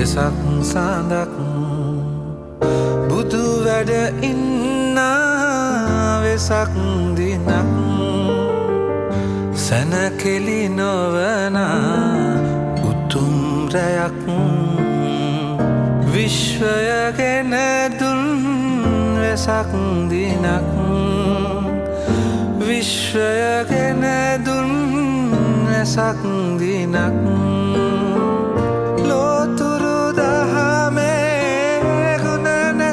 වෙසක් සඳක් බුදු වැඩ ඉන්නා වෙසක් දිනක් සැනකෙලි නොවන උතුම් රැයක් විශ්වය ගෙන දුන් වෙසක් දිනක් විශ්වය ගෙන දුන් වෙසක් දිනක් ලෝතුරු දහමේ ගුණ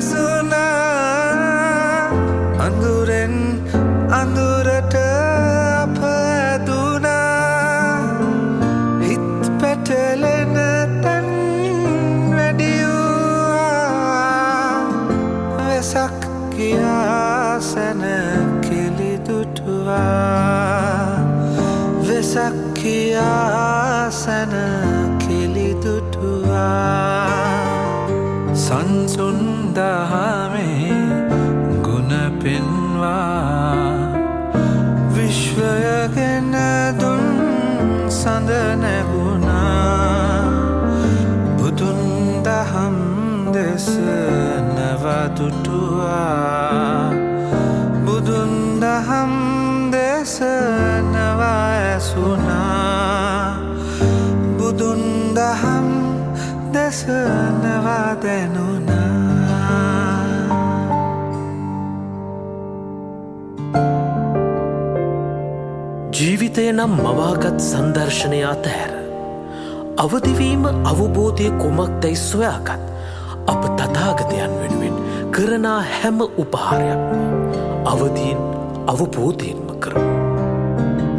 නැසුනා අඳුරෙන් අඳුරට අප ඇදුනා හිත් පැටලෙන තැන් වැඩි වූවා වෙසක් කියා සැනකෙලි දුටුවා වෙසක් කියා සැනකෙලි දුටුවා සංසුන් දහමේ ගුණ පෙන්වා විශ්වය ගෙන දුන් සඳ නැගුණා බුදුන් දහම් දෙස නවදුටුවා බුදුන් දහම් දෙස නවා ඇසුනා බුදුන් දහම් දෙස නවා දැනුණා ජීවිතය නම් මවාගත් සංදර්ශනය අතහැර අවදිවීම අවබෝධය කුමක්දැයි සොයාගත් අප තථාගතයන් වෙනුවෙන් කරනා හැම උපහාරයක්ම අවදීන් අවබෝධයෙන්ම කරමු.